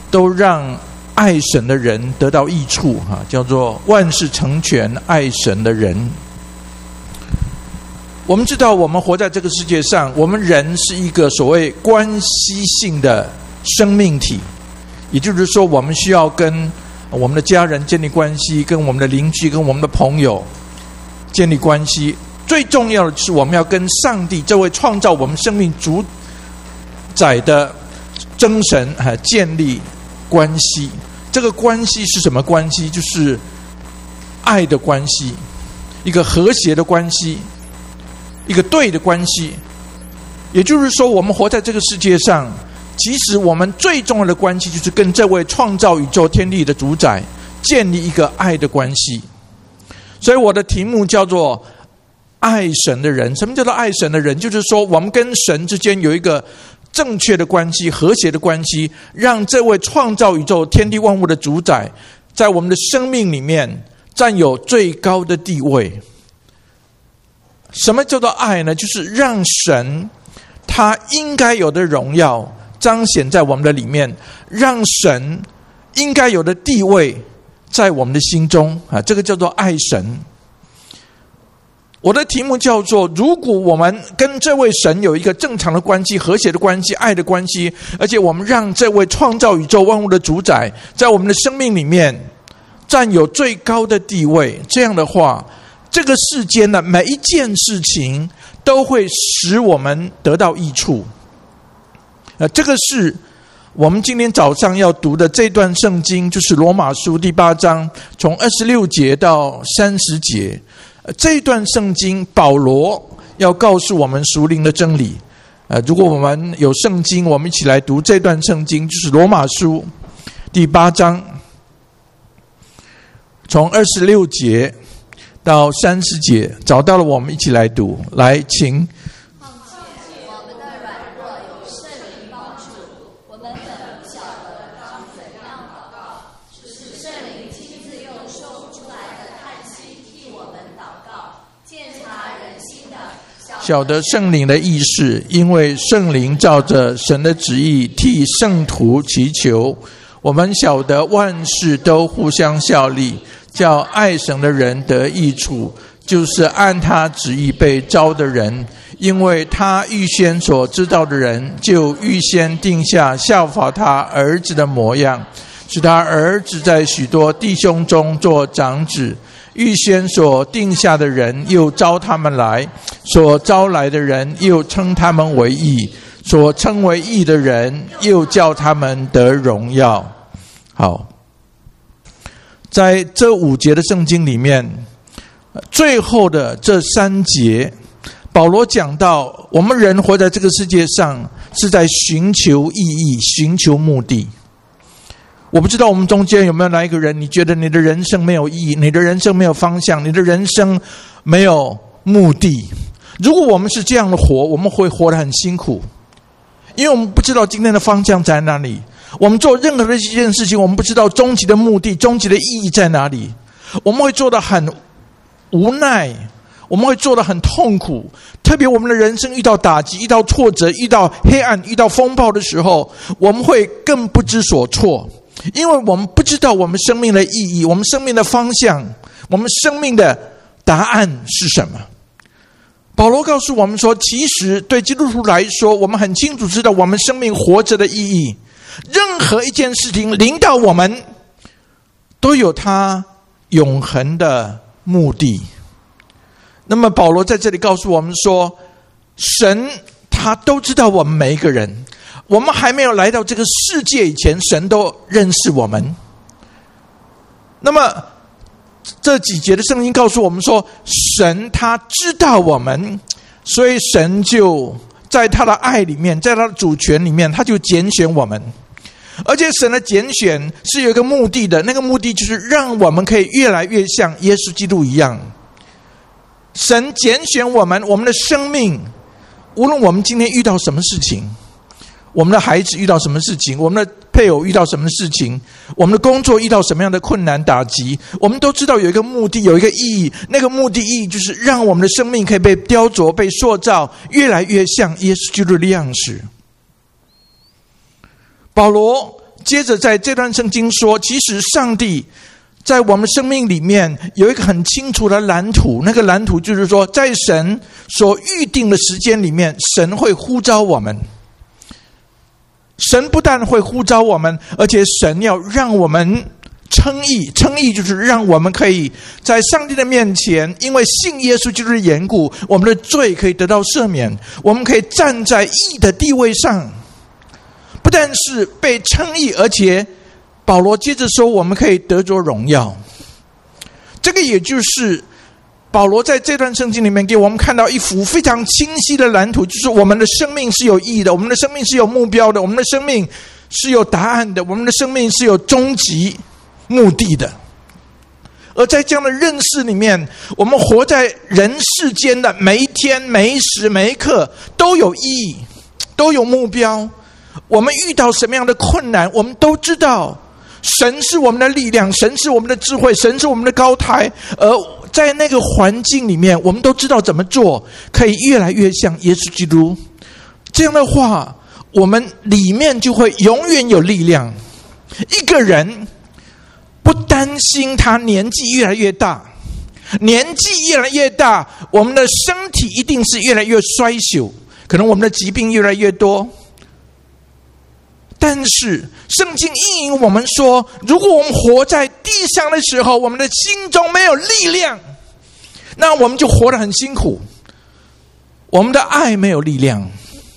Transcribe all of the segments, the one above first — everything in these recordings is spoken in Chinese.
都让爱神的人得到益处，叫做万事成全爱神的人。我们知道我们活在这个世界上，我们人是一个所谓关系性的生命体，也就是说我们需要跟我们的家人建立关系，跟我们的邻居，跟我们的朋友建立关系。最重要的是我们要跟上帝这位创造我们生命主宰的真神建立关系。这个关系是什么关系？就是爱的关系，一个和谐的关系，一个对的关系。也就是说我们活在这个世界上，其实我们最重要的关系就是跟这位创造宇宙天地的主宰建立一个爱的关系。所以我的题目叫做爱神的人。什么叫做爱神的人？就是说我们跟神之间有一个正确的关系，和谐的关系，让这位创造宇宙天地万物的主宰在我们的生命里面占有最高的地位。什么叫做爱呢？就是让神他应该有的荣耀彰显在我们的里面，让神应该有的地位在我们的心中，这个叫做爱神。我的题目叫做如果我们跟这位神有一个正常的关系，和谐的关系，爱的关系，而且我们让这位创造宇宙万物的主宰在我们的生命里面占有最高的地位，这样的话，这个世间的每一件事情都会使我们得到益处。这个是我们今天早上要读的这段圣经，就是罗马书第8章从26节到30节。这段圣经保罗要告诉我们属灵的真理。如果我们有圣经，我们一起来读这段圣经，就是罗马书第8章从26节到30节。找到了，我们一起来读。来，请。晓得圣灵的意思，因为圣灵照着神的旨意替圣徒祈求。我们晓得万事都互相效力，叫爱神的人得益处，就是按他旨意被召的人。因为他预先所知道的人，就预先定下效法他儿子的模样，使他儿子在许多弟兄中做长子。预先所定下的人，又招他们来；所招来的人，又称他们为义；所称为义的人，又叫他们得荣耀。好，在这5节的圣经里面，最后的这3节，保罗讲到我们人活在这个世界上是在寻求意义，寻求目的。我不知道我们中间有没有哪一个人，你觉得你的人生没有意义，你的人生没有方向，你的人生没有目的。如果我们是这样的活，我们会活得很辛苦，因为我们不知道今天的方向在哪里。我们做任何的一件事情，我们不知道终极的目的，终极的意义在哪里。我们会做得很无奈，我们会做得很痛苦。特别我们的人生遇到打击，遇到挫折，遇到黑暗，遇到风暴的时候，我们会更不知所措，因为我们不知道我们生命的意义，我们生命的方向，我们生命的答案是什么。保罗告诉我们说，其实对基督徒来说，我们很清楚知道我们生命活着的意义。任何一件事情临到我们，都有它永恒的目的。那么保罗在这里告诉我们说，神他都知道我们每一个人，我们还没有来到这个世界以前，神都认识我们。那么这几节的圣经告诉我们说，神他知道我们，所以神就在他的爱里面，在他的主权里面，他就拣选我们。而且神的拣选是有一个目的的，那个目的就是让我们可以越来越像耶稣基督一样。神拣选我们，我们的生命，无论我们今天遇到什么事情，我们的孩子遇到什么事情，我们的配偶遇到什么事情，我们的工作遇到什么样的困难打击，我们都知道有一个目的，有一个意义。那个目的意义就是让我们的生命可以被雕琢，被塑造，越来越像耶稣基督的样式。保罗接着在这段圣经说，其实上帝在我们生命里面有一个很清楚的蓝图，那个蓝图就是说，在神所预定的时间里面，神会呼召我们。神不但会呼召我们，而且神要让我们称义。称义就是让我们可以在上帝的面前，因为信耶稣基督的缘故，我们的罪可以得到赦免，我们可以站在义的地位上。不但是被称义，而且保罗接着说，我们可以得着荣耀。这个也就是保罗在这段圣经里面给我们看到一幅非常清晰的蓝图，就是我们的生命是有意义的，我们的生命是有目标的，我们的生命是有答案的，我们的生命是有终极目的的。而在这样的认识里面，我们活在人世间的每一天、每一时、每一刻都有意义，都有目标。我们遇到什么样的困难，我们都知道神是我们的力量，神是我们的智慧，神是我们的高台。而在那个环境里面，我们都知道怎么做可以越来越像耶稣基督。这样的话，我们里面就会永远有力量。一个人不担心他年纪越来越大，年纪越来越大，我们的身体一定是越来越衰朽，可能我们的疾病越来越多。但是圣经应允我们说，如果我们活在地上的时候，我们的心中没有力量，那我们就活得很辛苦。我们的爱没有力量，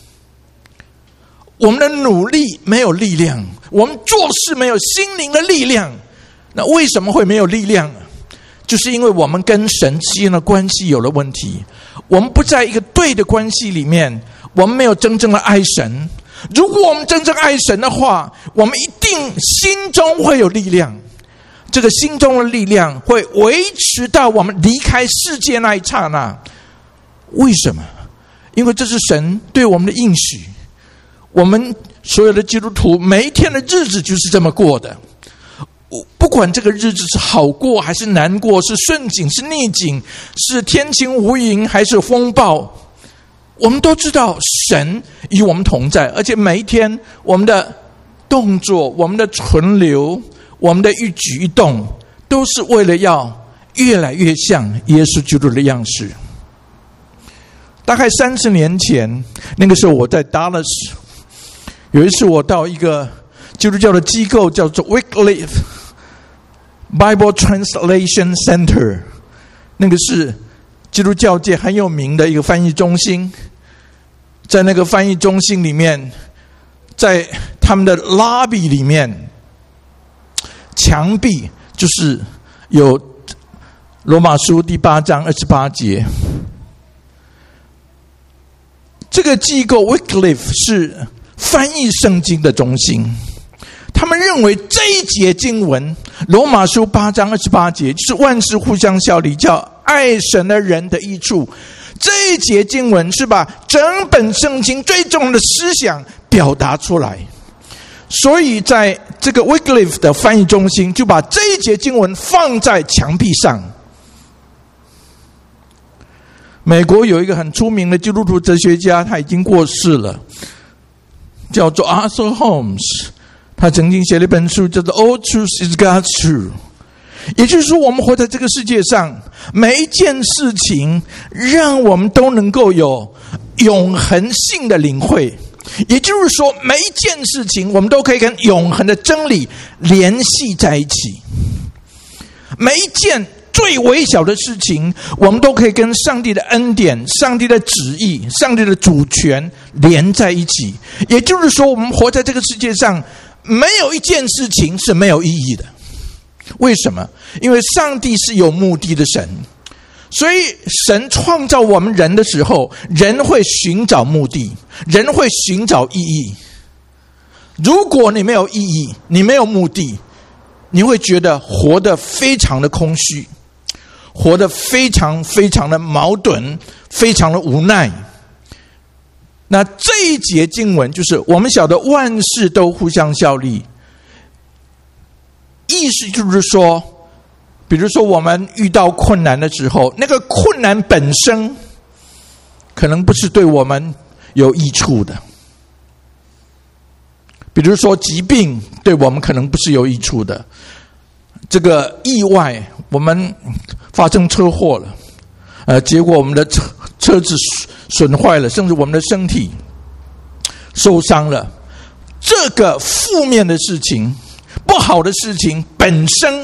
我们的努力没有力量，我们做事没有心灵的力量。那为什么会没有力量？就是因为我们跟神之间的关系有了问题，我们不在一个对的关系里面，我们没有真正的爱神。如果我们真正爱神的话，我们一定心中会有力量。这个心中的力量会维持到我们离开世界那一刹那。为什么？因为这是神对我们的应许。我们所有的基督徒每一天的日子就是这么过的，不管这个日子是好过还是难过，是顺境是逆境，是天晴无云还是风暴，我们都知道神与我们同在。而且每一天我们的动作，我们的存留，我们的一举一动，都是为了要越来越像耶稣基督的样式。大概30年前，那个时候我在 Dallas， 有一次我到一个基督教的机构叫做 Wycliffe Bible Translation Center， 那个是基督教界很有名的一个翻译中心。在那个翻译中心里面，在他们的 lobby 里面，墙壁就是有罗马书第8章28节。这个机构 Wycliffe 是翻译圣经的中心，他们认为这一节经文罗马书8章28节就是万事互相效力，叫爱神的人的益处。这一节经文是把整本圣经最重要的思想表达出来，所以在这个 Wycliffe 的翻译中心就把这一节经文放在墙壁上。美国有一个很出名的基督徒哲学家，他已经过世了，叫做 Arthur Holmes， 他曾经写了一本书叫做 All Truth is God's Truth。也就是说，我们活在这个世界上，每一件事情让我们都能够有永恒性的领会。也就是说，每一件事情我们都可以跟永恒的真理联系在一起。每一件最微小的事情，我们都可以跟上帝的恩典、上帝的旨意、上帝的主权连在一起。也就是说，我们活在这个世界上，没有一件事情是没有意义的。为什么？因为上帝是有目的的神，所以神创造我们人的时候，人会寻找目的，人会寻找意义。如果你没有意义，你没有目的，你会觉得活得非常的空虚，活得非常非常的矛盾，非常的无奈。那这一节经文就是我们晓得万事都互相效力，意思就是说，比如说我们遇到困难的时候，那个困难本身可能不是对我们有益处的。 比如说疾病对我们可能不是有益处的，这个意外，我们发生车祸了，结果我们的车子损坏了，甚至我们的身体受伤了，这个负面的事情，不好的事情本身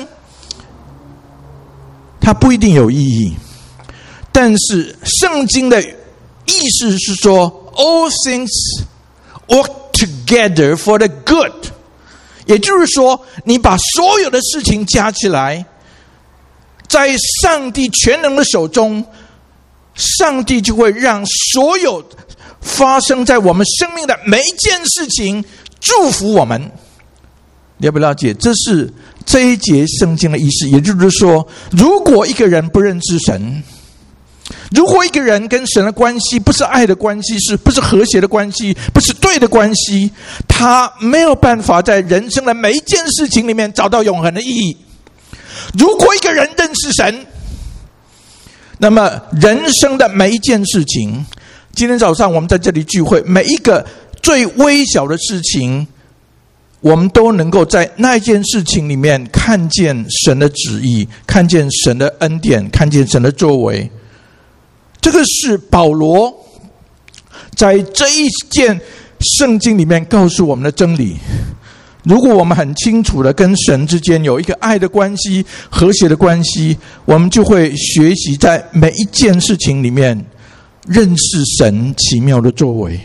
它不一定有意义，但是圣经的意思是说 all things work together for the good， 也就是说你把所有的事情加起来，在上帝全能的手中，上帝就会让所有发生在我们生命的每一件事情祝福我们。了不了解？这是这一节圣经的意思。也就是说，如果一个人不认识神，如果一个人跟神的关系不是爱的关系，不是和谐的关系，不是对的关系，他没有办法在人生的每一件事情里面找到永恒的意义。如果一个人认识神，那么人生的每一件事情，今天早上我们在这里聚会，每一个最微小的事情，我们都能够在那一件事情里面看见神的旨意，看见神的恩典，看见神的作为。这个是保罗在这一件圣经里面告诉我们的真理。如果我们很清楚的跟神之间有一个爱的关系，和谐的关系，我们就会学习在每一件事情里面认识神奇妙的作为。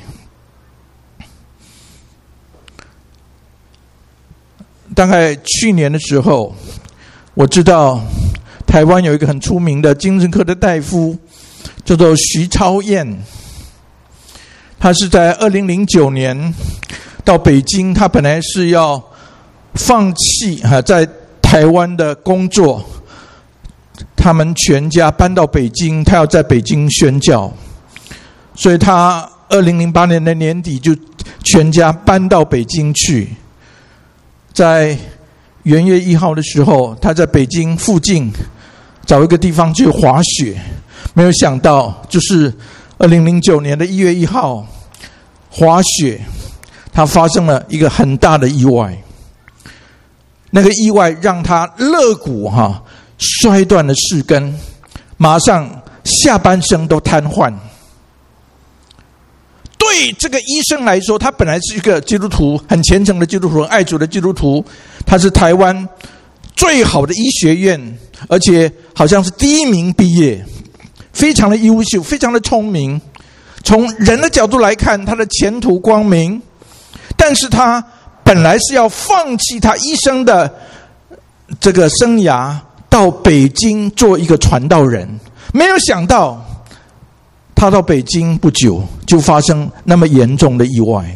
大概去年的时候，我知道台湾有一个很出名的精神科的大夫，叫做徐超燕。他是在2009年到北京，他本来是要放弃在台湾的工作，他们全家搬到北京，他要在北京宣教，所以他2008年的年底就全家搬到北京去。在元月1号的时候，他在北京附近找一个地方去滑雪，没有想到就是2009年的1月1号滑雪，他发生了一个很大的意外。那个意外让他肋骨摔断了4根，马上下半身都瘫痪。对这个医生来说，他本来是一个基督徒，很虔诚的基督徒，很爱主的基督徒，他是台湾最好的医学院，而且好像是第1名毕业，非常的优秀，非常的聪明。从人的角度来看，他的前途光明，但是他本来是要放弃他医生的这个生涯，到北京做一个传道人。没有想到他到北京不久就发生那么严重的意外。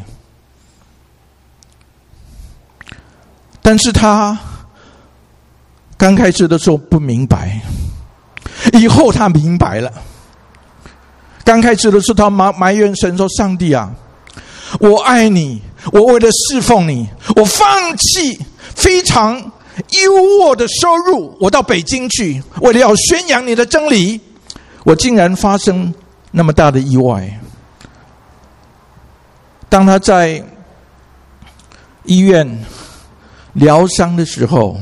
但是他刚开始的时候不明白，以后他明白了。刚开始的时候他埋怨神说，上帝啊，我爱你，我为了侍奉你，我放弃非常优渥的收入，我到北京去，为了要宣扬你的真理，我竟然发生那么大的意外。当他在医院疗伤的时候，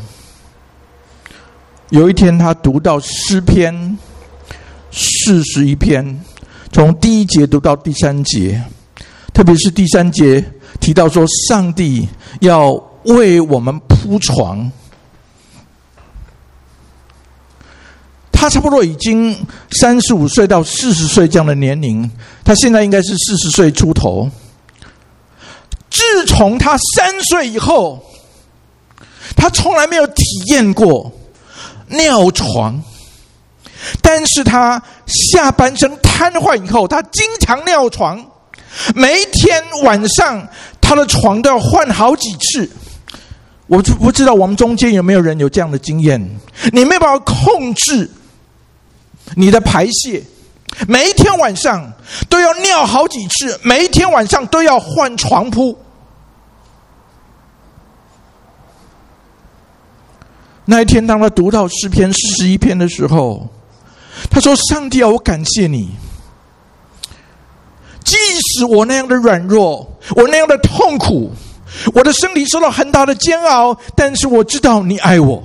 有一天他读到诗篇41篇，从第1节读到第3节，特别是第3节提到说，上帝要为我们铺床。他差不多已经35岁到40岁这样的年龄，他现在应该是40岁出头。自从他3岁以后，他从来没有体验过尿床，但是他下半身瘫痪以后，他经常尿床，每一天晚上他的床都要换好几次。我不知道我们中间有没有人有这样的经验，你没有办法控制你的排泄，每一天晚上都要尿好几次，每一天晚上都要换床铺。那一天当他读到诗篇41篇的时候，他说，上帝啊，我感谢你，即使我那样的软弱，我那样的痛苦， 我的身体受到很大的煎熬，但是我知道你爱我。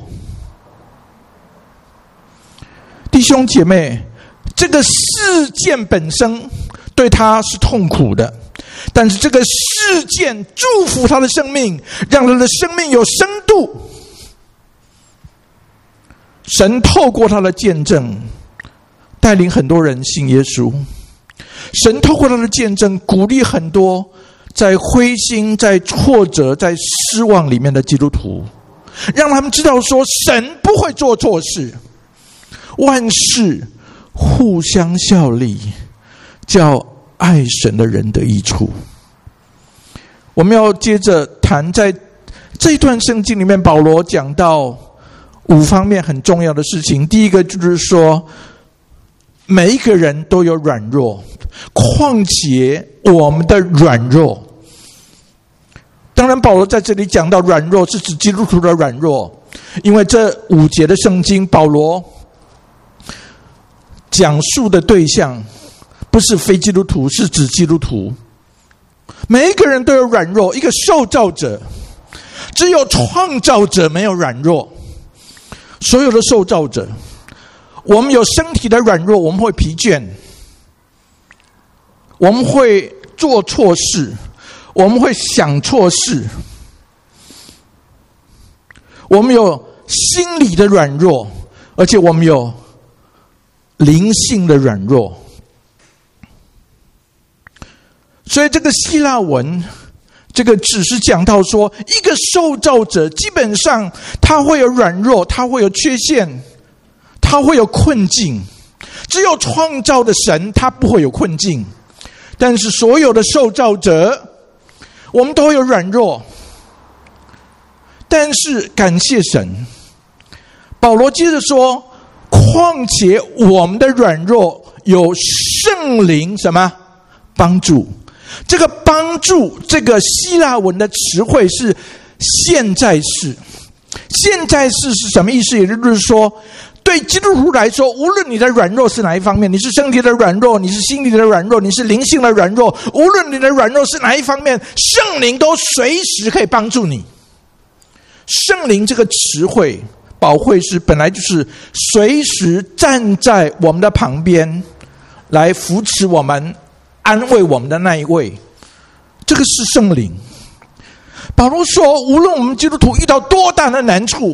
弟兄姐妹，这个事件本身对他是痛苦的，但是这个事件祝福他的生命，让他的生命有深度。神透过他的见证带领很多人信耶稣，神透过他的见证鼓励很多在灰心、在挫折、在失望里面的基督徒，让他们知道说神不会做错事，万事互相效力，叫爱神的人得益处。我们要接着谈，在这一段圣经里面，保罗讲到5方面很重要的事情。第一个就是说，每一个人都有软弱，况且我们的软弱。当然保罗在这里讲到软弱是指基督徒的软弱，因为这5节的圣经保罗讲述的对象不是非基督徒，是指基督徒。每一个人都有软弱，一个受造者，只有创造者没有软弱。所有的受造者，我们有身体的软弱，我们会疲倦，我们会做错事，我们会想错事，我们有心理的软弱，而且我们有灵性的软弱。所以这个希腊文这个只是讲到说，一个受造者基本上他会有软弱，他会有缺陷，他会有困境。只有创造的神他不会有困境，但是所有的受造者我们都会有软弱。但是感谢神，保罗接着说，况且我们的软弱有圣灵什么帮助。这个帮助，这个希腊文的词汇是现在式。现在式是什么意思？也就是说，对基督徒来说，无论你的软弱是哪一方面，你是身体的软弱，你是心理的软弱，你是灵性的软弱，无论你的软弱是哪一方面，圣灵都随时可以帮助你。圣灵这个词汇，保惠师本来就是随时站在我们的旁边，来扶持我们、安慰我们的那一位，这个是圣灵。保罗说，无论我们基督徒遇到多大的难处，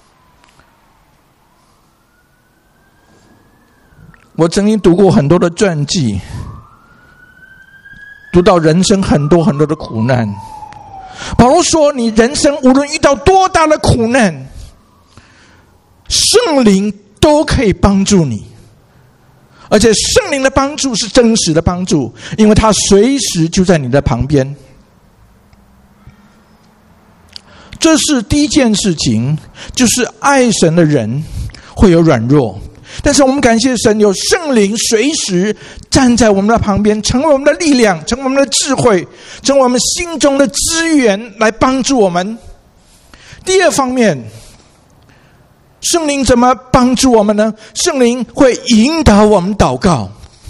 我曾经读过很多的传记，读到人生很多很多的苦难。保罗说，你人生无论遇到多大的苦难，圣灵都可以帮助你。而且圣灵的帮助是真实的帮助，因为他随时就在你的旁边。这是第一件事情，就是爱神的人会有软弱，但是我们感谢神，有圣灵随时站在我们的旁边，成为我们的力量，成为我们的智慧，成为我们心中的资源，来帮助我们。第二方面，圣灵怎么帮助我们呢？圣灵会引导我们祷告，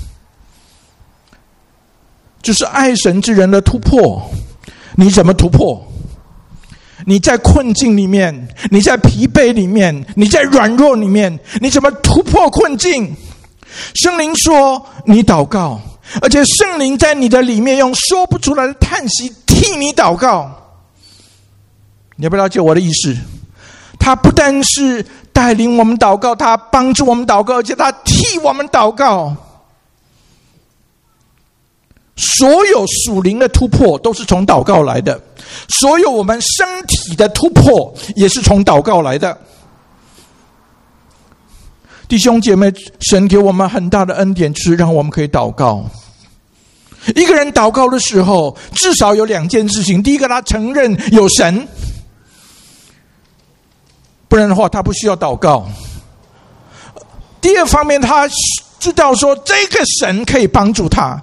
就是爱神之人的突破。你怎么突破？你在困境里面，你在疲惫里面，你在软弱里面，你怎么突破困境？圣灵说你祷告，而且圣灵在你的里面用说不出来的叹息替你祷告。你要不要了解我的意思？他不但是带领我们祷告，他帮助我们祷告，而且他替我们祷告。所有属灵的突破都是从祷告来的，所有我们身体的突破也是从祷告来的。弟兄姐妹，神给我们很大的恩典，就是让我们可以祷告。一个人祷告的时候，至少有2件事情。第一个，他承认有神，不然的话他不需要祷告。第二方面，他知道说这个神可以帮助他。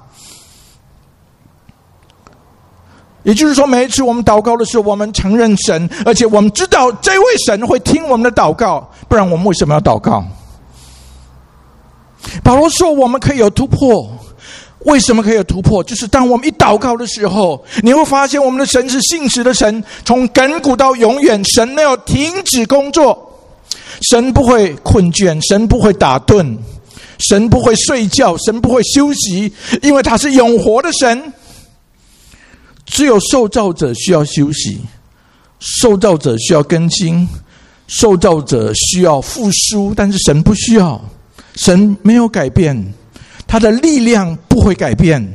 也就是说，每一次我们祷告的时候，我们承认神，而且我们知道这位神会听我们的祷告，不然我们为什么要祷告？保罗说我们可以有突破， 为什么可以有突破？就是当我们一祷告的时候，你会发现我们的神是信实的神，从亘古到永远，神没有停止工作，神不会困倦，神不会打盹，神不会睡觉，神不会休息，因为他是永活的神。只有受造者需要休息，受造者需要更新，受造者需要复苏，但是神不需要，神没有改变，他的力量不会改变。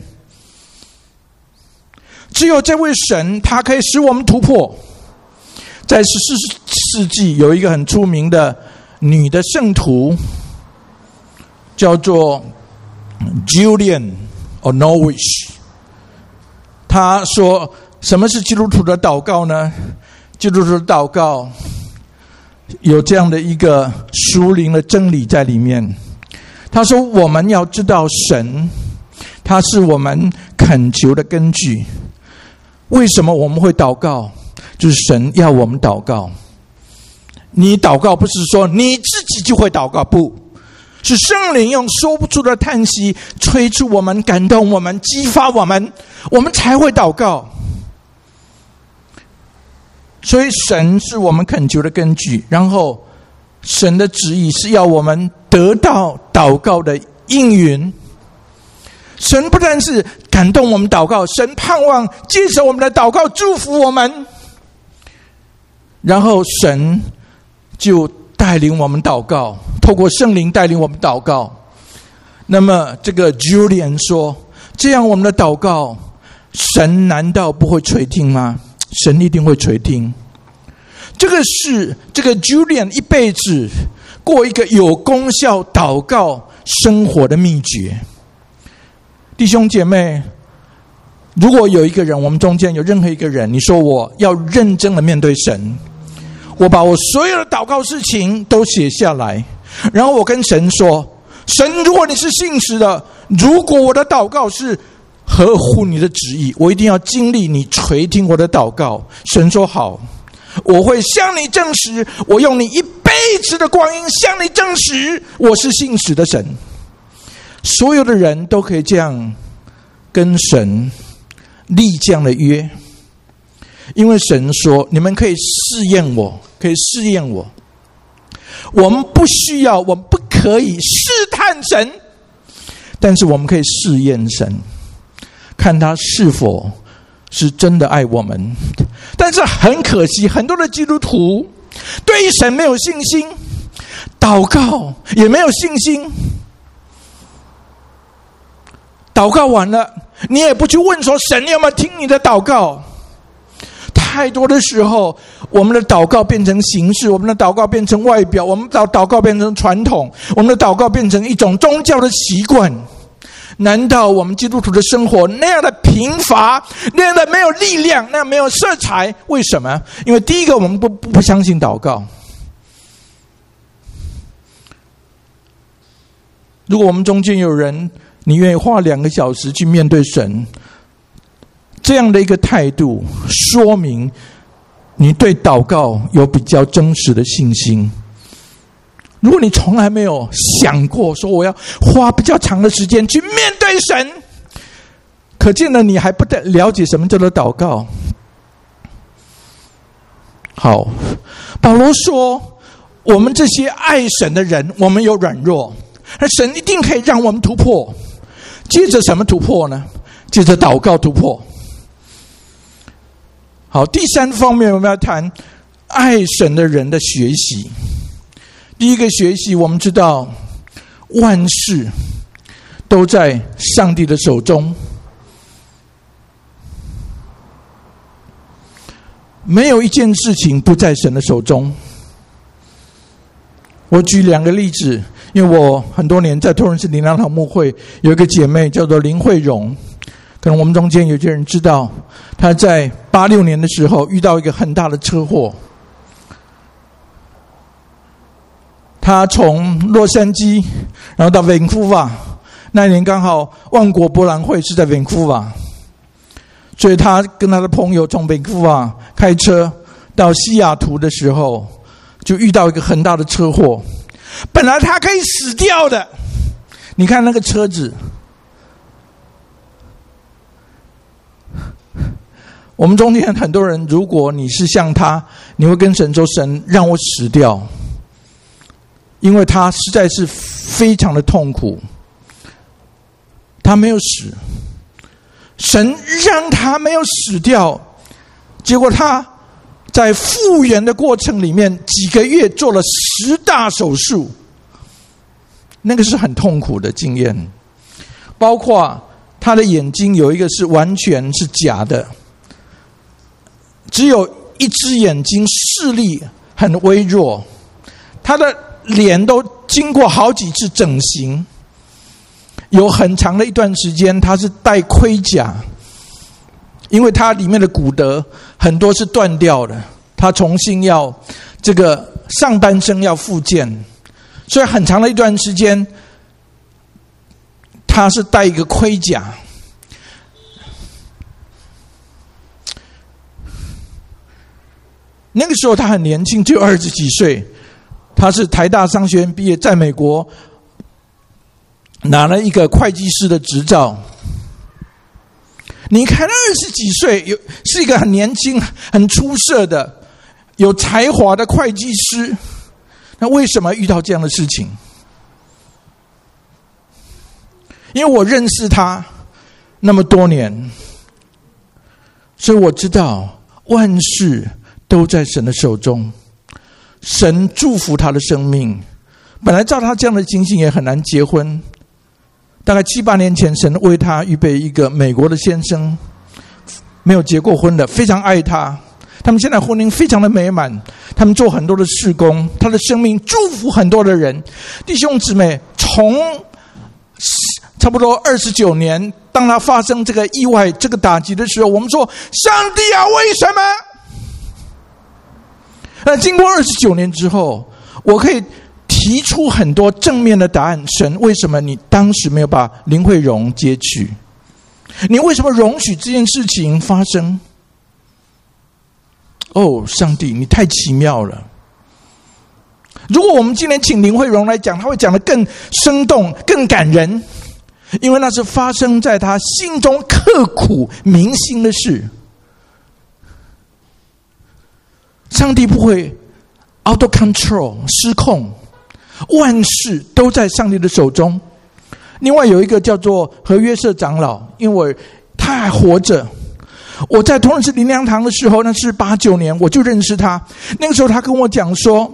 只有这位神，他可以使我们突破。在14世纪有一个很出名的女的圣徒，叫做 Julian Norwich。他说，什么是基督徒的祷告呢？基督徒的祷告有这样的一个属灵的真理在里面。他说，我们要知道神，他是我们恳求的根据。为什么我们会祷告？就是神要我们祷告。你祷告不是说你自己就会祷告，不是圣灵用说不出的叹息催促我们，感动我们，激发我们，我们才会祷告。所以神是我们恳求的根据，然后神的旨意是要我们得到祷告的应允。神不但是感动我们祷告，神盼望接受我们的祷告，祝福我们，然后神就带领我们祷告，透过圣灵带领我们祷告。那么这个 Julian 说，这样我们的祷告，神难道不会垂听吗？神一定会垂听。这个是这个 Julian 一辈子过一个有功效祷告生活的秘诀。弟兄姐妹，如果有一个人，我们中间有任何一个人，你说我要认真的面对神，我把我所有的祷告事情都写下来，然后我跟神说，神，如果你是信实的，如果我的祷告是合乎你的旨意，我一定要经历你垂听我的祷告。神说好，我会向你证实，我用你一辈子的光阴向你证实我是信实的神。所有的人都可以这样跟神立这样的约，因为神说，你们可以试验我，可以试验我。我们不需要，我们不可以试探神，但是我们可以试验神，看他是否是真的爱我们。但是很可惜，很多的基督徒对于神没有信心，祷告也没有信心。祷告完了，你也不去问说，神你有没有听你的祷告？太多的时候，我们的祷告变成形式，我们的祷告变成外表，我们的祷告变成传统，我们的祷告变成一种宗教的习惯。难道我们基督徒的生活那样的贫乏，那样的没有力量，那样没有色彩？为什么？因为第一个，我们不相信祷告。如果我们中间有人，你愿意花2个小时去面对神，这样的一个态度，说明你对祷告有比较真实的信心。如果你从来没有想过说我要花比较长的时间去面对神，可见了你还不了解什么叫做祷告。好，保罗说，我们这些爱神的人，我们有软弱，而神一定可以让我们突破。接着什么突破呢？接着祷告突破。好，第3方面我们要谈爱神的人的学习。第一个学习，我们知道万事都在上帝的手中，没有一件事情不在神的手中。我举2个例子，因为我很多年在托人市灵粮堂牧会，有一个姐妹叫做林慧荣，可能我们中间有些人知道，她在86年的时候遇到一个很大的车祸。她从洛杉矶然后到Vancouver，那一年刚好万国博览会是在Vancouver，所以她跟她的朋友从Vancouver开车到西雅图的时候，就遇到一个很大的车祸。本来他可以死掉的，你看那个车子我们中间很多人，如果你是像他，你会跟神说：神让我死掉，因为他实在是非常的痛苦。他没有死，神让他没有死掉，结果他在复原的过程里面几个月做了10大手术，那个是很痛苦的经验。包括他的眼睛有一个是完全是假的，只有一只眼睛视力很微弱，他的脸都经过好几次整形，有很长的一段时间他是戴盔甲，因为他里面的骨骼很多是断掉的，他重新要这个上半身要复健，所以很长的一段时间他是戴一个盔甲。那个时候他很年轻，只有20几岁，他是台大商学院毕业，在美国拿了一个会计师的执照。你看20几岁是一个很年轻很出色的有才华的会计师，那为什么遇到这样的事情？因为我认识他那么多年，所以我知道万事都在神的手中。神祝福他的生命，本来照他这样的情形也很难结婚，大概7、8年前神为他预备一个美国的先生，没有结过婚的，非常爱他，他们现在婚姻非常的美满，他们做很多的事工，他的生命祝福很多的人。弟兄姊妹，从差不多29年，当他发生这个意外这个打击的时候，我们说上帝啊，为什么？那经过29年之后，我可以提出很多正面的答案。神，为什么你当时没有把林慧荣接去？你为什么容许这件事情发生？哦，上帝，你太奇妙了。如果我们今天请林慧荣来讲，他会讲得更生动更感人，因为那是发生在他心中刻骨铭心的事。上帝不会 out of control 失控，万事都在上帝的手中。另外有一个叫做何约瑟长老，因为他还活着，我在同仁寺灵粮堂的时候，那是89年，我就认识他。那个时候他跟我讲说，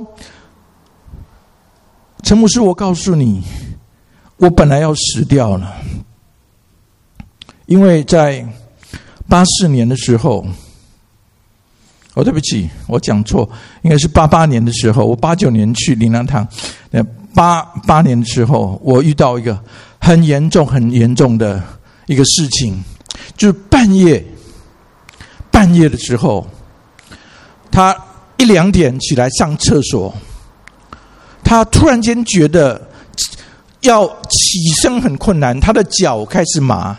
陈牧师，我告诉你，我本来要死掉了，因为在84年的时候，对不起，我讲错，应该是88年的时候，我89年去灵粮堂，88年的时候，我遇到一个很严重的一个事情，就是半夜的时候，他1、2点起来上厕所，他突然间觉得要起身很困难，他的脚开始麻，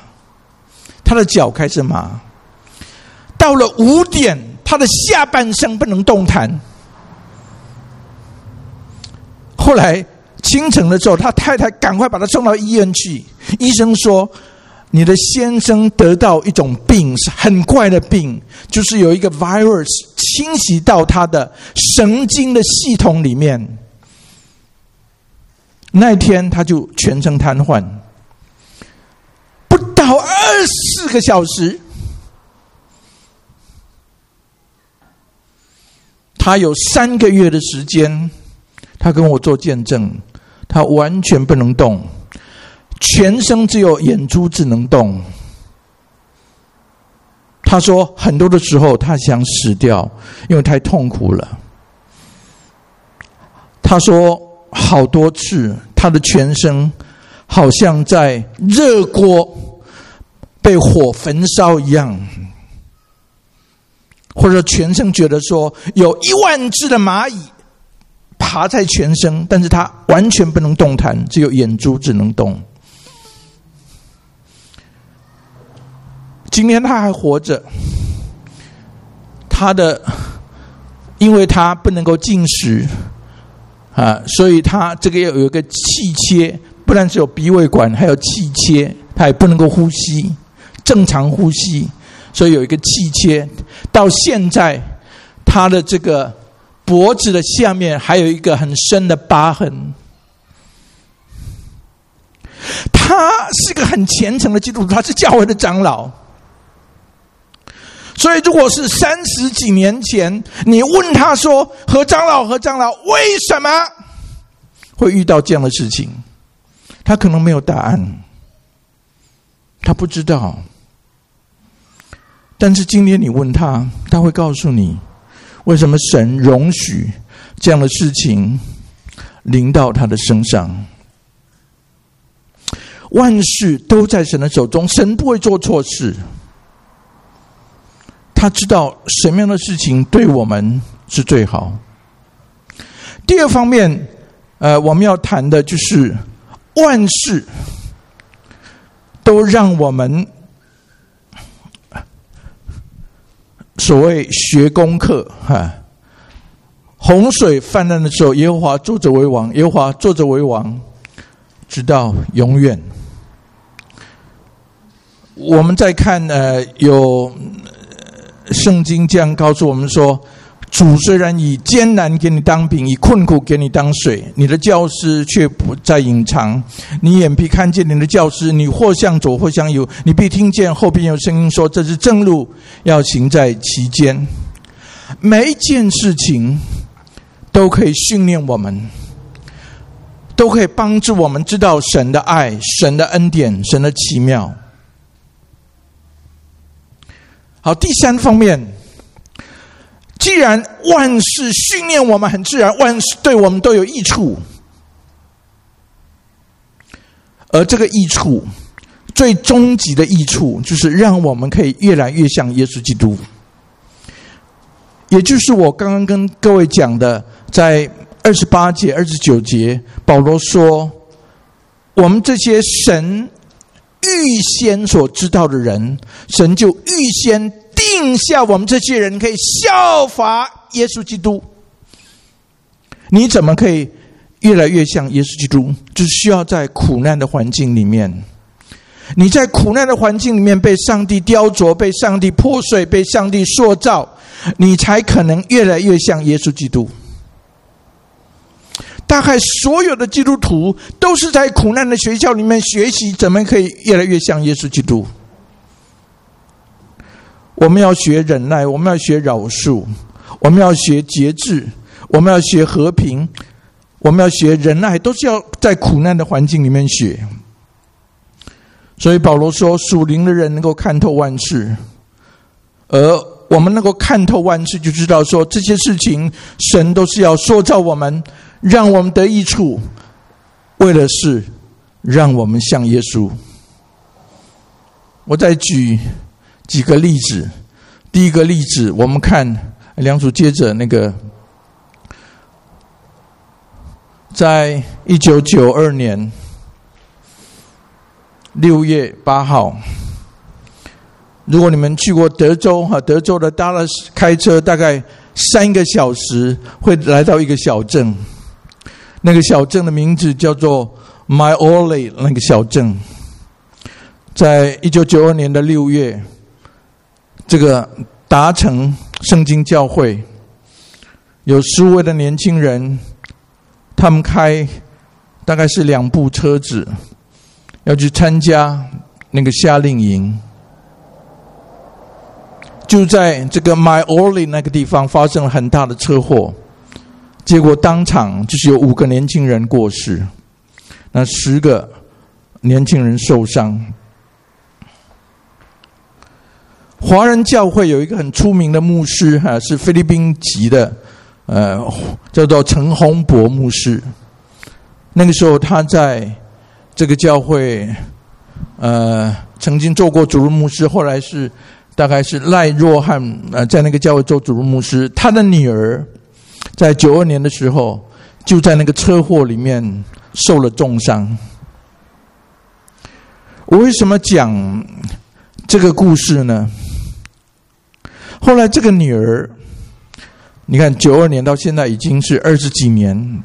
到了5点，他的下半身不能动弹。后来清晨的时候，他太太赶快把他送到医院去，医生说你的先生得到一种病，是很怪的病，就是有一个 virus 侵袭到他的神经的系统里面。那一天他就全身瘫痪，不到24个小时，他有3个月的时间，他跟我做见证，他完全不能动，全身只有眼珠子能动。他说很多的时候他想死掉，因为太痛苦了。他说好多次他的全身好像在热锅被火焚烧一样，或者全身觉得说有10000只的蚂蚁爬在全身，但是他完全不能动弹，只有眼珠子能动。今天他还活着，因为他不能够进食所以他这个有一个气切，不但只有鼻胃管，还有气切，他也不能够呼吸，正常呼吸， 所以有一个气切，到现在他的这个脖子的下面还有一个很深的疤痕。他是个很虔诚的基督徒，他是教会的长老。所以如果是30几年前，你问他说何长老为什么会遇到这样的事情，他可能没有答案，他不知道。但是今天你问他，他会告诉你为什么神容许这样的事情临到他的身上。万事都在神的手中，神不会做错事。他知道什么样的事情对我们是最好。第二方面，我们要谈的就是万事都让我们所谓学功课。洪水泛滥的时候，耶和华坐着为王，耶和华坐着为王，直到永远。我们再看有圣经这样告诉我们说，主虽然以艰难给你当饼，以困苦给你当水，你的教师却不再隐藏。你眼皮看见你的教师，你或向左或向右，你必听见后边有声音说，这是正路，要行在其间。每一件事情都可以训练我们，都可以帮助我们知道神的爱、神的恩典、神的奇妙。好，第三方面，既然万事训练我们很自然，万事对我们都有益处，而这个益处最终极的益处就是让我们可以越来越像耶稣基督。也就是我刚刚跟各位讲的，在28节、29节，保罗说，我们这些神预先所知道的人，神就预先定下我们这些人可以效法耶稣基督。你怎么可以越来越像耶稣基督？就是需要在苦难的环境里面，你在苦难的环境里面被上帝雕琢，被上帝破碎，被上帝塑造，你才可能越来越像耶稣基督。大概所有的基督徒都是在苦难的学校里面学习怎么可以越来越像耶稣基督。我们要学忍耐，我们要学饶恕，我们要学节制，我们要学和平，我们要学仁爱，都是要在苦难的环境里面学。所以保罗说，属灵的人能够看透万事，而我们能够看透万事，就知道说这些事情神都是要塑造我们，让我们得益处，为的是让我们像耶稣。我再举几个例子。第一个例子，我们看梁主接着那个，在1992年6月8号，如果你们去过德州的达拉斯，开车大概3个小时会来到一个小镇，那个小镇的名字叫做 Myole， 那个小镇在1992年的6月，这个达成圣经教会有15位的年轻人，他们开大概是2部车子要去参加那个夏令营。就在这个 Myole 那个地方发生了很大的车祸，结果当场就是有5个年轻人过世，那10个年轻人受伤。华人教会有一个很出名的牧师，是菲律宾籍的，叫做陈洪博牧师。那个时候他在这个教会曾经做过主任牧师，后来是大概是赖若汉在那个教会做主任牧师。他的女儿在92年的时候就在那个车祸里面受了重伤。我为什么讲这个故事呢？后来这个女儿，你看92年到现在已经是20几年，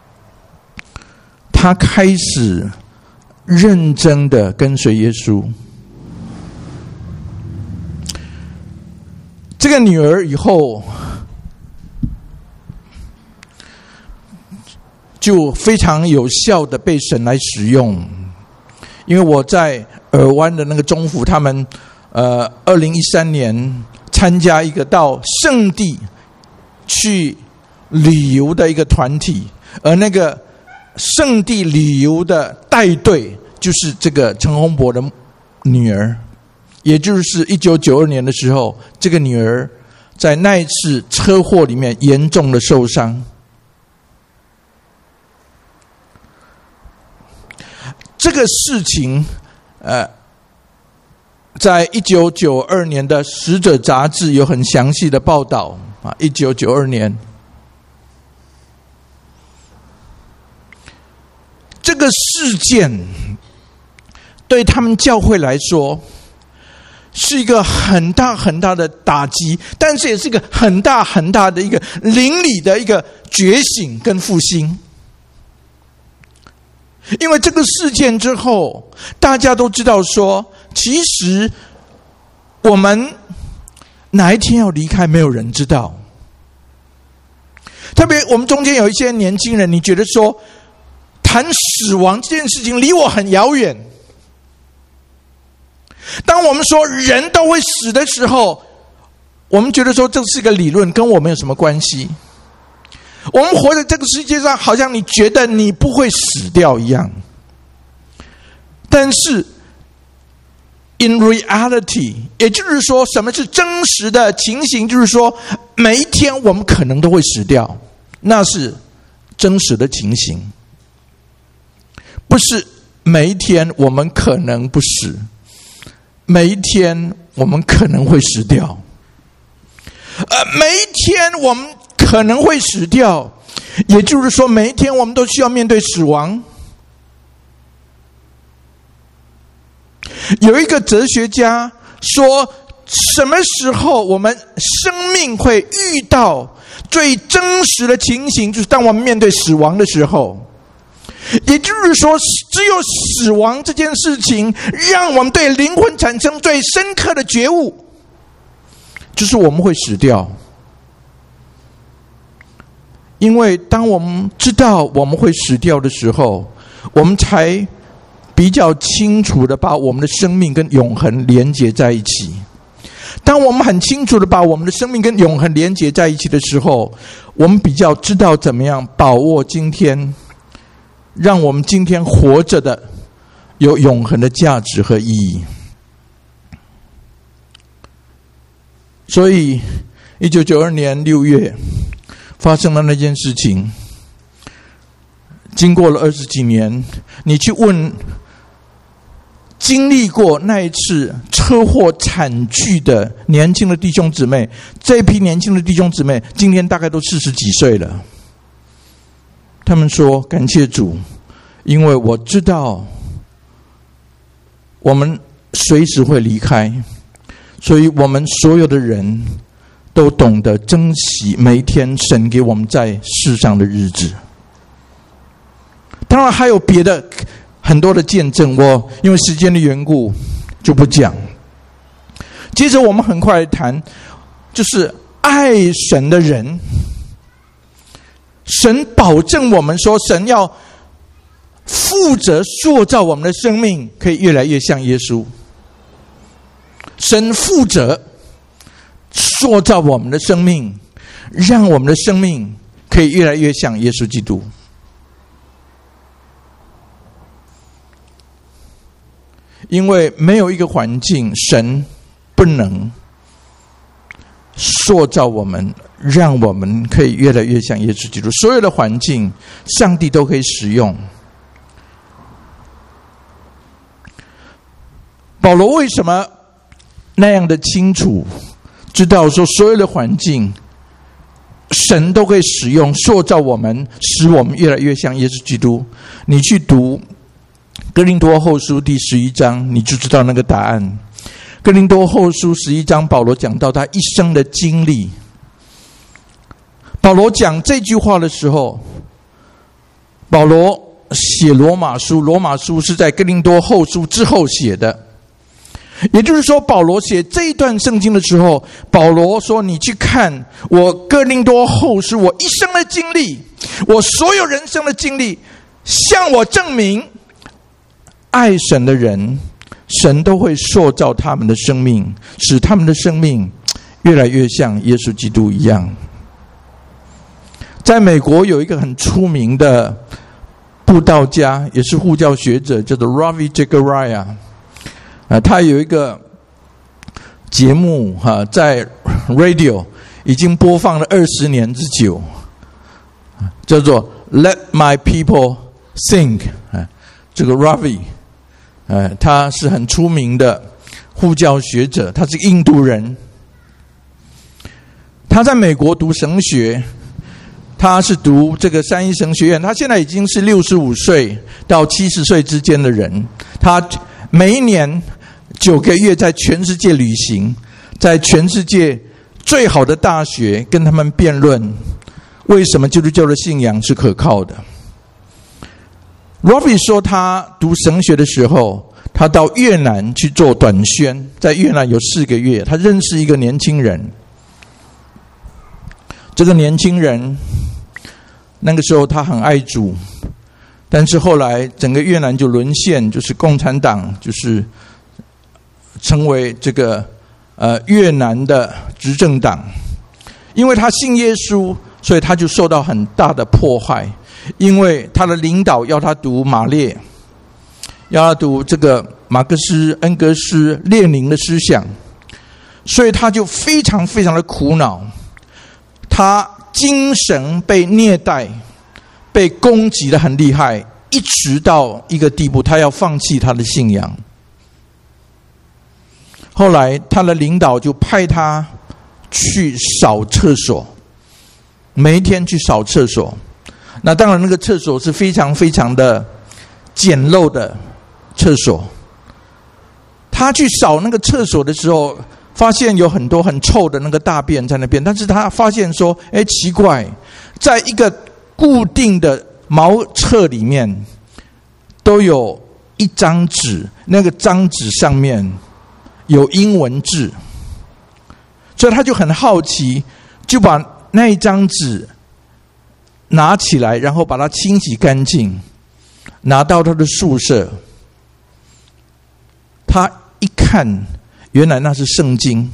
她开始认真的跟随耶稣。 这个女儿以后就非常有效的被神来使用。因为我在尔湾的那个中福，他们2013年参加一个到圣地去旅游的一个团体，而那个圣地旅游的带队就是这个陈宏博的女儿，也就是1992年的时候，这个女儿在那一次车祸里面严重的受伤。这个事情在1992年的《使者》杂志有很详细的报道啊。1992年这个事件对他们教会来说是一个很大很大的打击，但是也是一个很大很大的一个灵里的一个觉醒跟复兴。因为这个事件之后，大家都知道说，其实我们哪一天要离开，没有人知道。特别我们中间有一些年轻人，你觉得说谈死亡这件事情离我很遥远。当我们说人都会死的时候，我们觉得说这是个理论，跟我们有什么关系？我们活在这个世界上，好像你觉得你不会死掉一样。但是 in reality， 也就是说什么是真实的情形，就是说每一天我们可能都会死掉，那是真实的情形，不是每一天我们可能不死，每一天我们可能会死掉。每一天我们可能会死掉，也就是说每一天我们都需要面对死亡。有一个哲学家说，什么时候我们生命会遇到最真实的情形，就是当我们面对死亡的时候。也就是说，只有死亡这件事情让我们对灵魂产生最深刻的觉悟，就是我们会死掉。因为当我们知道我们会死掉的时候，我们才比较清楚的把我们的生命跟永恒连接在一起。当我们很清楚的把我们的生命跟永恒连接在一起的时候，我们比较知道怎么样把握今天，让我们今天活着的有永恒的价值和意义。所以1992年6月发生了那件事情，经过了20几年，你去问经历过那一次车祸惨剧的年轻的弟兄姊妹，这一批年轻的弟兄姊妹今天大概都40几岁了。他们说，感谢主，因为我知道我们随时会离开，所以我们所有的人都懂得珍惜每一天神给我们在世上的日子。当然还有别的很多的见证，我因为时间的缘故就不讲。接着我们很快谈，就是爱神的人，神保证我们说，神要负责塑造我们的生命，可以越来越像耶稣。神负责塑造我们的生命，让我们的生命可以越来越像耶稣基督。因为没有一个环境神不能塑造我们，让我们可以越来越像耶稣基督。所有的环境上帝都可以使用。保罗为什么那样的清楚知道说，所有的环境神都可以使用塑造我们，使我们越来越像耶稣基督？你去读哥林多后书第11章，你就知道那个答案。哥林多后书11章，保罗讲到他一生的经历。保罗讲这句话的时候，保罗写罗马书，罗马书是在哥林多后书之后写的。 也就是说，保罗写这一段圣经的时候，保罗说：“你去看我哥林多后书，我一生的经历，我所有人生的经历，向我证明，爱神的人，神都会塑造他们的生命，使他们的生命越来越像耶稣基督一样。”在美国有一个很出名的布道家，也是护教学者，叫做 Ravi Zacharias。他有一个节目在 radio 已经播放了20年之久，叫做 Let My People Think。这个 Ravi， 他是很出名的护教学者，他是印度人，他在美国读神学，他是读这个三一神学院，他现在已经是65岁到70岁之间的人，他每一年9个月在全世界旅行，在全世界最好的大学跟他们辩论为什么基督教的信仰是可靠的。 Ravi 说他读神学的时候，他到越南去做短宣，在越南有4个月，他认识一个年轻人。这个年轻人那个时候他很爱主，但是后来整个越南就沦陷，就是共产党就是成为这个越南的执政党。因为他信耶稣，所以他就受到很大的迫害，因为他的领导要他读马列，要他读这个马克思、恩格斯、列宁的思想，所以他就非常非常的苦恼，他精神被虐待，被攻击得很厉害，一直到一个地步，他要放弃他的信仰。后来他的领导就派他去扫厕所，每一天去扫厕所。那当然那个厕所是非常非常的简陋的厕所。他去扫那个厕所的时候，发现有很多很臭的那个大便在那边，但是他发现说，奇怪，在一个固定的茅厕里面都有一张纸，那个张纸上面有英文字，所以他就很好奇，就把那一张纸拿起来，然后把它清洗干净，拿到他的宿舍。他一看，原来那是圣经。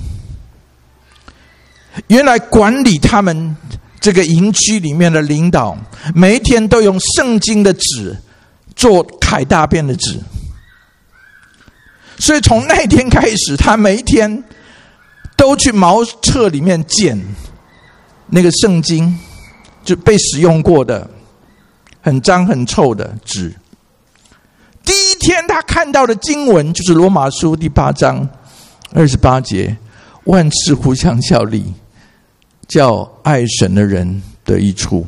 原来管理他们这个营区里面的领导，每一天都用圣经的纸做揩大便的纸。所以从那天开始，他每一天都去茅厕里面捡那个圣经，就被使用过的很脏很臭的纸。第一天他看到的经文就是罗马书第8章28节，万事互相效力，叫爱神的人得益处。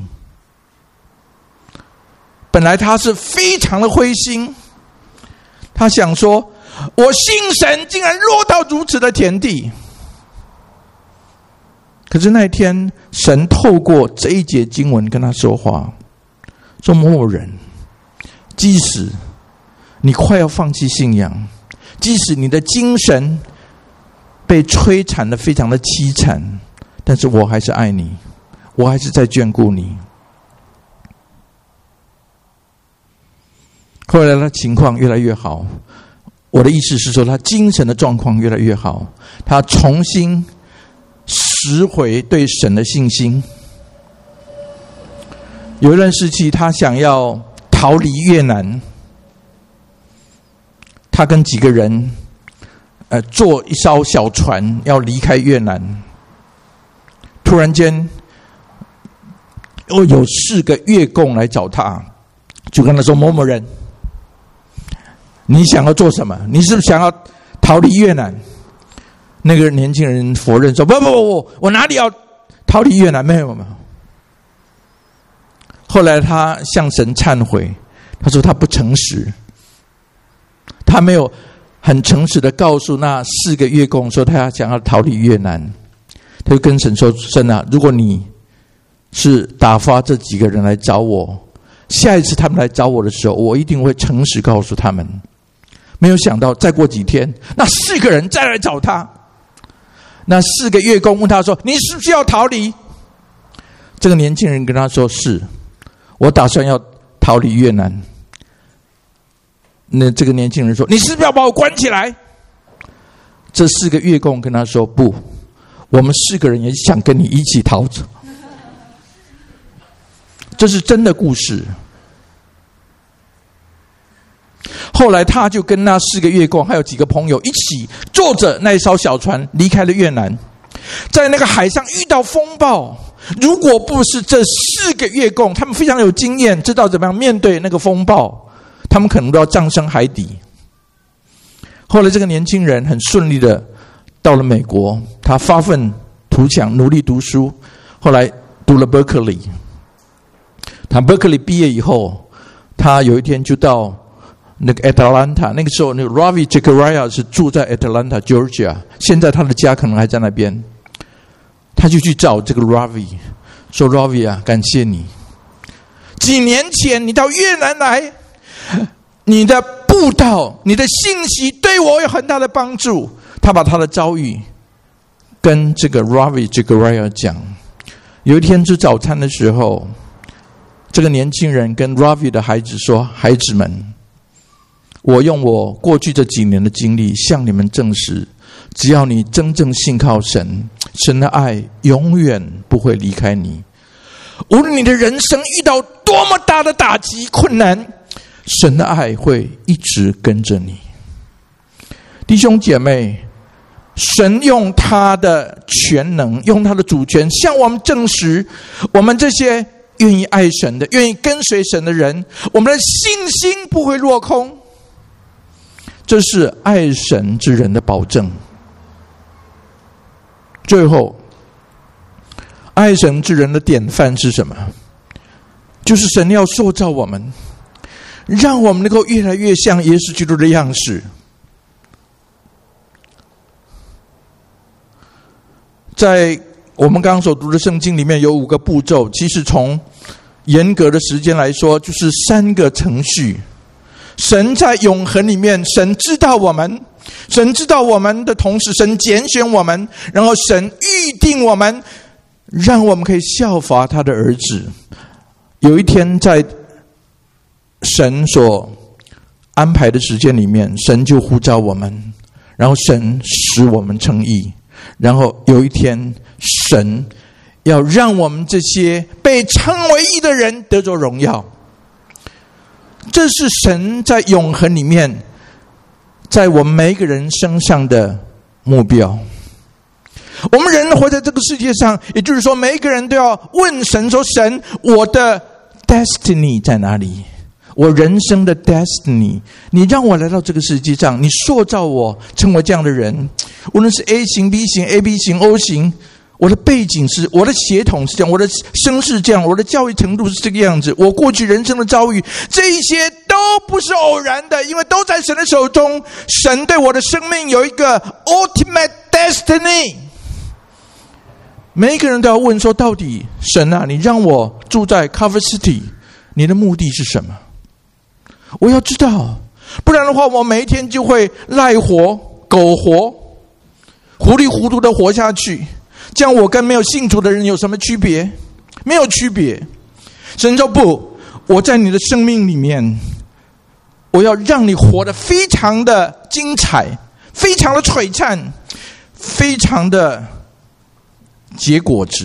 本来他是非常的灰心，他想说，我信神竟然落到如此的田地。可是那一天，神透过这一节经文跟他说话，说某某人，即使你快要放弃信仰，即使你的精神被摧残得非常的凄惨，但是我还是爱你，我还是在眷顾你。后来他情况越来越好，我的意思是说，他精神的状况越来越好，他重新拾回对神的信心。有一段时期，他想要逃离越南，他跟几个人坐一艘小船要离开越南。突然间，有4个越共来找他，就跟他说：“某某人，你想要做什么？你是不是想要逃离越南？”那个年轻人否认说：“不，我哪里要逃离越南？没有。”后来他向神忏悔，他说他不诚实，他没有很诚实的告诉那4个越共说他想要逃离越南。他就跟神说：“神啊，如果你是打发这几个人来找我，下一次他们来找我的时候，我一定会诚实告诉他们。 没有想到再过几天，那4个人再来找他。那4个月供问他说：“你是不是要逃离？”这个年轻人跟他说：“是，我打算要逃离越南。”那这个年轻人说：“你是不是要把我关起来？”这4个月供跟他说：“不，我们4个人也想跟你一起逃走。”这是真的故事。后来他就跟那4个月供还有几个朋友一起坐着那一艘小船离开了越南，在那个海上遇到风暴。如果不是这4个月供，他们非常有经验，知道怎么样面对那个风暴，他们可能都要葬身海底。后来这个年轻人很顺利的到了美国，他发愤图强，努力读书，后来读了 Berkeley。他 Berkeley 毕业以后，他有一天就到那个 Atlanta， 那个时候那个 Ravi Zacharias 是住在 Atlanta Georgia， 现在他的家可能还在那边。他就去找这个 Ravi， 说 Ravi 啊，感谢你，几年前你到越南来，你的布道，你的信息对我有很大的帮助。他把他的遭遇跟这个 Ravi Zacharias 讲。有一天吃早餐的时候，这个年轻人跟 Ravi 的孩子说：“孩子们，我用我过去这几年的经历向你们证实，只要你真正信靠神，神的爱永远不会离开你。无论你的人生遇到多么大的打击困难，神的爱会一直跟着你。”弟兄姐妹，神用他的全能，用他的主权向我们证实，我们这些愿意爱神的，愿意跟随神的人，我们的信心不会落空。这是爱神之人的保证。最后，爱神之人的典范是什么？就是神要塑造我们，让我们能够越来越像耶稣基督的样式。在我们刚刚所读的圣经里面有5个步骤，其实从严格的时间来说，就是3个程序。神在永恒里面，神知道我们，神知道我们的同时，神拣选我们，然后神预定我们，让我们可以效法他的儿子。有一天在神所安排的时间里面，神就呼召我们，然后神使我们称义，然后有一天神要让我们这些被称为义的人得着荣耀。这是神在永恒里面在我们每一个人身上的目标。我们人活在这个世界上，也就是说每一个人都要问神说：神，我的 destiny 在哪里？我人生的 destiny， 你让我来到这个世界上，你塑造我成为这样的人，无论是 A 型 B 型 AB 型 O 型，我的背景是，我的血统是这样，我的身世这样，我的教育程度是这个样子，我过去人生的遭遇，这一些都不是偶然的，因为都在神的手中。神对我的生命有一个 ultimate destiny。每一个人都要问说，到底神啊，你让我住在 Cover City， 你的目的是什么？我要知道，不然的话我每一天就会赖活苟活，糊里糊涂的活下去。这样我跟没有信主的人有什么区别？没有区别。神说不，我在你的生命里面，我要让你活得非常的精彩，非常的璀璨，非常的结果子。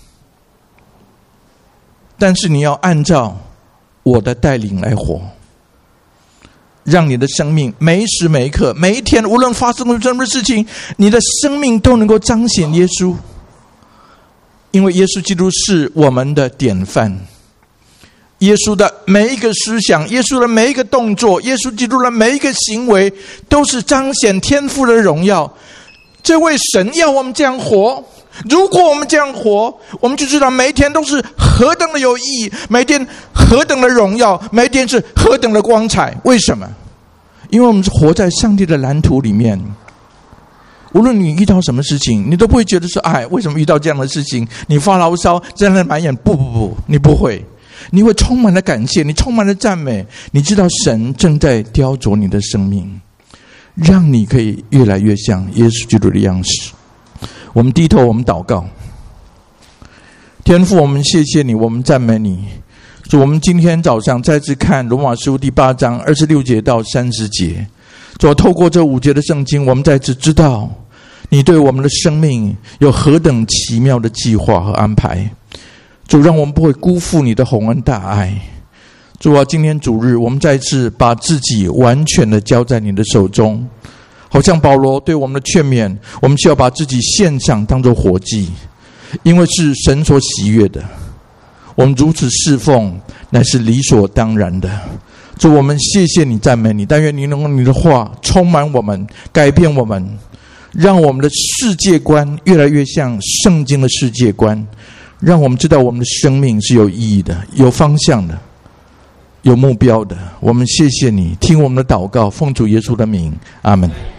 但是你要按照我的带领来活，让你的生命每一时每一刻每一天，无论发生了什么事情，你的生命都能够彰显耶稣。因为耶稣基督是我们的典范，耶稣的每一个思想，耶稣的每一个动作，耶稣基督的每一个行为，都是彰显天父的荣耀。这位神要我们这样活，如果我们这样活，我们就知道每一天都是何等的有意义，每一天何等的荣耀，每一天是何等的光彩。为什么？因为我们是活在上帝的蓝图里面。无论你遇到什么事情，你都不会觉得说，哎，为什么遇到这样的事情？你发牢骚，在那埋怨。不，你不会，你会充满了感谢，你充满了赞美。你知道神正在雕琢你的生命， 让你可以越来越像耶稣基督的样式。我们低头，我们祷告。天父，我们谢谢你，我们赞美你。主，我们今天早上再次看罗马书第8章26节到30节。主，透过这5节的圣经，我们再次知道你对我们的生命有何等奇妙的计划和安排。主，让我们不会辜负你的宏恩大爱。主啊，今天主日，我们再次把自己完全的交在你的手中，好像保罗对我们的劝勉，我们需要把自己献上当作活祭，因为是神所喜悦的。我们如此侍奉，乃是理所当然的。主，我们谢谢你，赞美你。但愿你能用你的话充满我们，改变我们，让我们的世界观越来越像圣经的世界观，让我们知道我们的生命是有意义的，有方向的，有目标的。我们谢谢你，听我们的祷告，奉主耶稣的名，阿们。